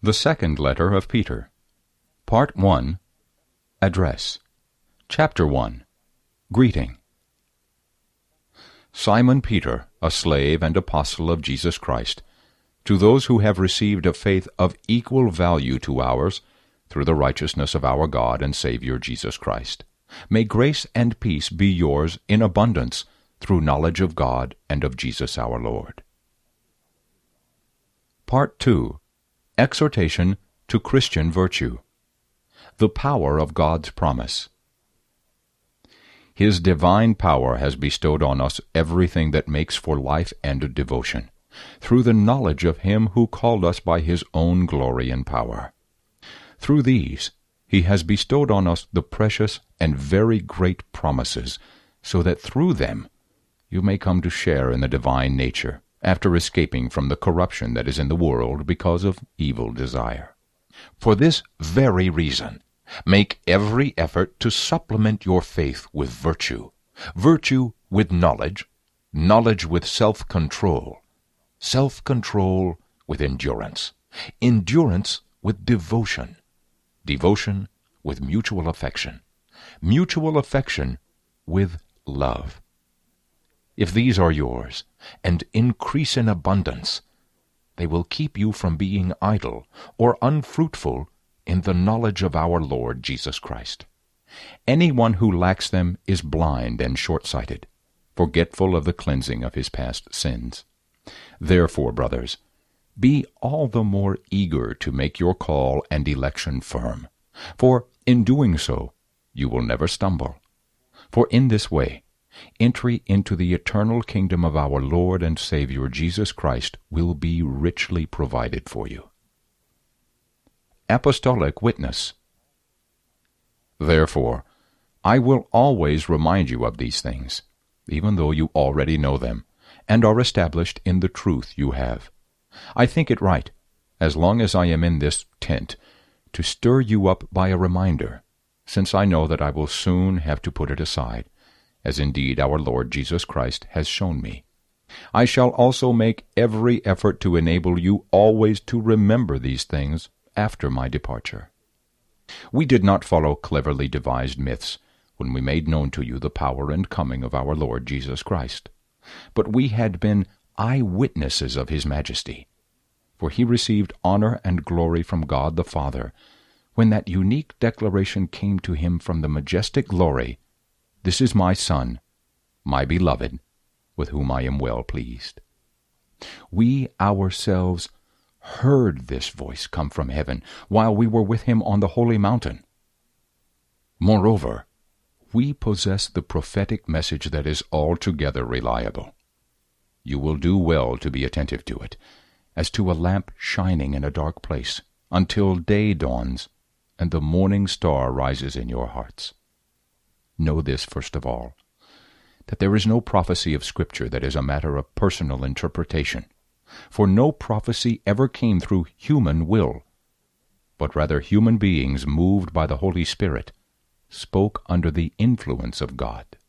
The Second Letter of Peter. Part 1. Address. Chapter 1. Greeting. Simon Peter, a slave and apostle of Jesus Christ, to those who have received a faith of equal value to ours, through the righteousness of our God and Savior Jesus Christ, may grace and peace be yours in abundance through knowledge of God and of Jesus our Lord. Part 2. Exhortation to Christian Virtue. The Power of God's Promise. His divine power has bestowed on us everything that makes for life and devotion, through the knowledge of Him who called us by His own glory and power. Through these He has bestowed on us the precious and very great promises, so that through them you may come to share in the divine nature, after escaping from the corruption that is in the world because of evil desire. For this very reason, make every effort to supplement your faith with virtue, virtue with knowledge, knowledge with self-control, self-control with endurance, endurance with devotion, devotion with mutual affection, mutual affection with love. If these are yours, and increase in abundance, they will keep you from being idle or unfruitful in the knowledge of our Lord Jesus Christ. Anyone who lacks them is blind and short-sighted, forgetful of the cleansing of his past sins. Therefore, brothers, be all the more eager to make your call and election firm, for in doing so you will never stumble. For in this way entry into the eternal kingdom of our Lord and Savior Jesus Christ will be richly provided for you. Apostolic Witness. Therefore, I will always remind you of these things, even though you already know them, and are established in the truth you have. I think it right, as long as I am in this tent, to stir you up by a reminder, since I know that I will soon have to put it aside, as indeed our Lord Jesus Christ has shown me. I shall also make every effort to enable you always to remember these things after my departure. We did not follow cleverly devised myths when we made known to you the power and coming of our Lord Jesus Christ, but we had been eye-witnesses of His majesty, for He received honor and glory from God the Father when that unique declaration came to Him from the majestic glory, "This is my Son, my beloved, with whom I am well pleased." We ourselves heard this voice come from heaven while we were with Him on the holy mountain. Moreover, we possess the prophetic message that is altogether reliable. You will do well to be attentive to it, as to a lamp shining in a dark place, until day dawns and the morning star rises in your hearts. Know this first of all, that there is no prophecy of Scripture that is a matter of personal interpretation, for no prophecy ever came through human will, but rather human beings moved by the Holy Spirit spoke under the influence of God.